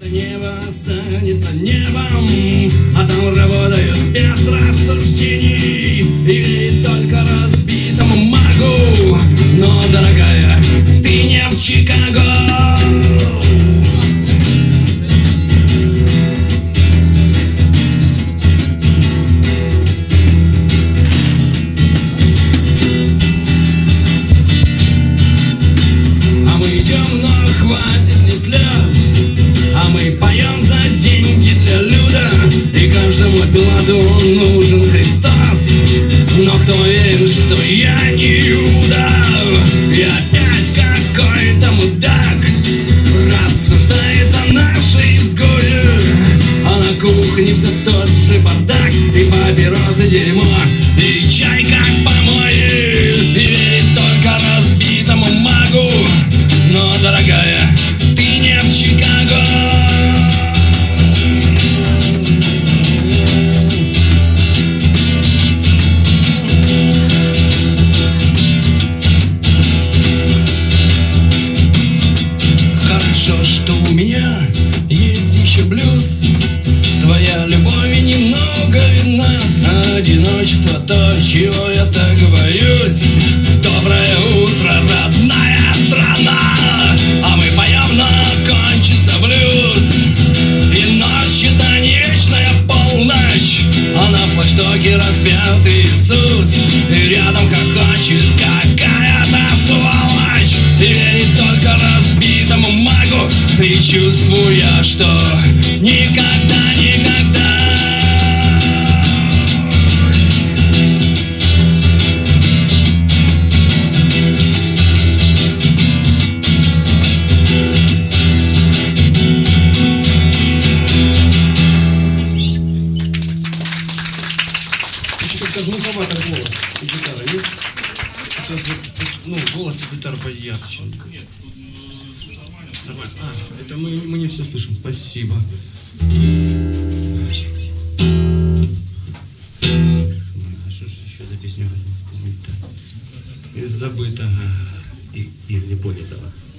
Небо останется небом, а там работают без рассуждений. И только разбитому магу. Но, дорогая, ты не в Чикаго. А мы идем, но хватит ли слез? А мы поем за деньги для люда. И каждому Пилату нужен Христос. Но кто верит, что я не Иуда? И опять какой-то мудак рассуждает о нашей изгое. А на кухне все тот же бардак. И папиросы дерьмо, и чай как помои. И верит только разбитому магу. Но, дорогая, ты не в Чикаго. Хорошо, что у меня есть еще блюз. Твоя любовь и немного вина. Одиночество то, чего я так боюсь. Доброе утро, родная страна. А мы поем, но кончится блюз. И ночь это не вечная полночь. А на флагштоке распят Иисус. И рядом хохочет какая-то сволочь. И верит только разбитому магу. И чувствую я, что никогда, никогда. Как глуховато голос и гитара, нет? Сейчас вот, ну, голос и гитара поярче. Нормально. Это мы не все слышим. Спасибо. А что же еще за песню вспомнить-то? Из забытого. Из непонятого.